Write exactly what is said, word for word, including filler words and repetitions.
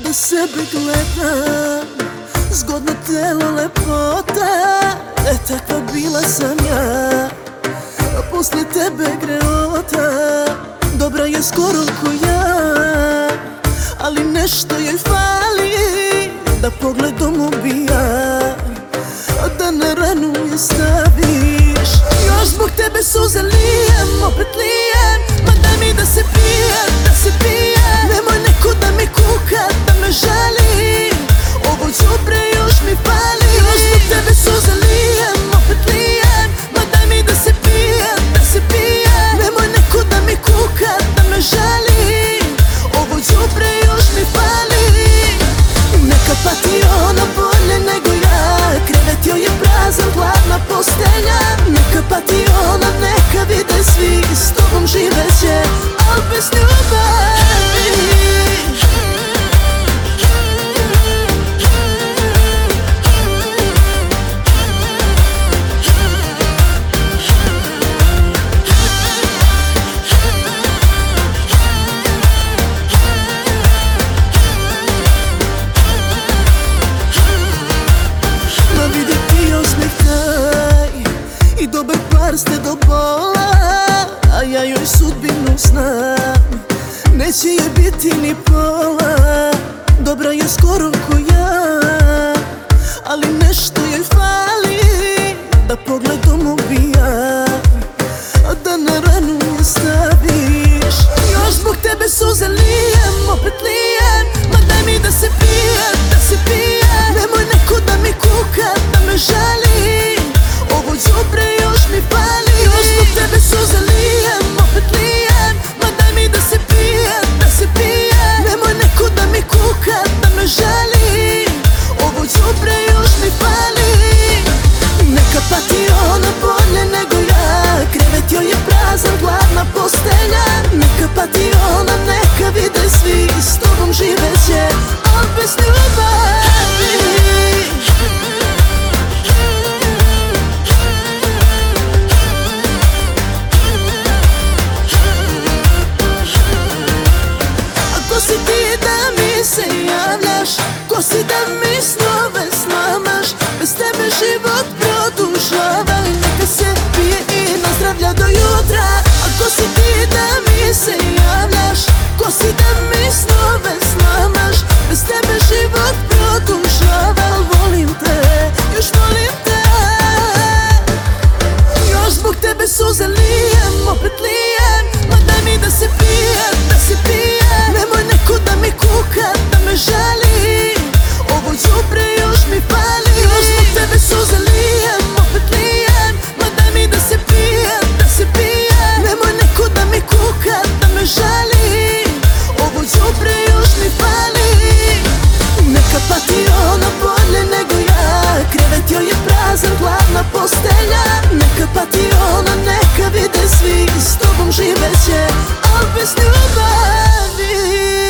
Kada sebe gledam, zgodno telo, lepota, e takva bila sam ja. A posle tebe greota, dobra je skoro ko ja. Ali nešto joj fali, da pogledom ubija, da na ranu je staviš. Još zbog tebe suze lijem, opet lijem, ma daj mi da se pijem, da se pijem. Nemoj neko da mi kuka, da me žali, ovo đubre još mi pali. Još zbog tebe suze lijem, opet lijem, ma daj mi da se pijem, da se pijem. Nemoj neko da mi kuka, da me žali, ovo đubre još mi pali. Neka pati ona bolje nego ja, krevet joj je prazan, hladna postelja. Neka pati ona, neka vide svi, s tobom živeće, al bez ljubavi. I dobar par ste do bola, a ja joj sudbinu znam. Neće je biti ni pola, dobra je skoro ko ja. Ali nešto joj fali, da pogledom ubija, da na ranu je staviš. Još zbog tebe suze lijem, opet lijem, ma daj mi da se pijem, da se pijem. Nemoj neko da mi kuka, da me žali, ovo đubre još mi pali. Još zbog tebe suze lijem, opet lijem, ma daj mi da se pijem, da se pijem. Nemoj neko da mi kuka, da me žali, ovo đubre još mi pali. Neka pati ona bolje nego ja, krevet joj je prazan, hladna postelja. Neka pati ona, neka vide svi, s tobom živeće, al bez ljubavi. Ko si ti da mi se javljaš, ko si da mi snove slamaš, bez tebe život produžava. Neka se pije i nazdravlja do jutra. A ko si ti da mi se javljaš, ko si da mi snove slamaš, bez tebe život produžava. Volim te, još volim te, još zbog tebe suze lijem, opet lijem, ma daj mi da se pijem, da se pijem. Nemoj neko da mi kuka, da me žali, ovo đubre još mi pali. Još zbog tebe suze lijem, opet lijem, ma daj mi da se pijem, da se pijem. Nemoj neko da mi kuka, da me žali, ovo đubre još mi pali. Neka pati ona bolje nego ja, krevet joj je prazan, hladna postelja. Neka pati ona, neka vide svi, s tobom živeće, al bez ljubavi.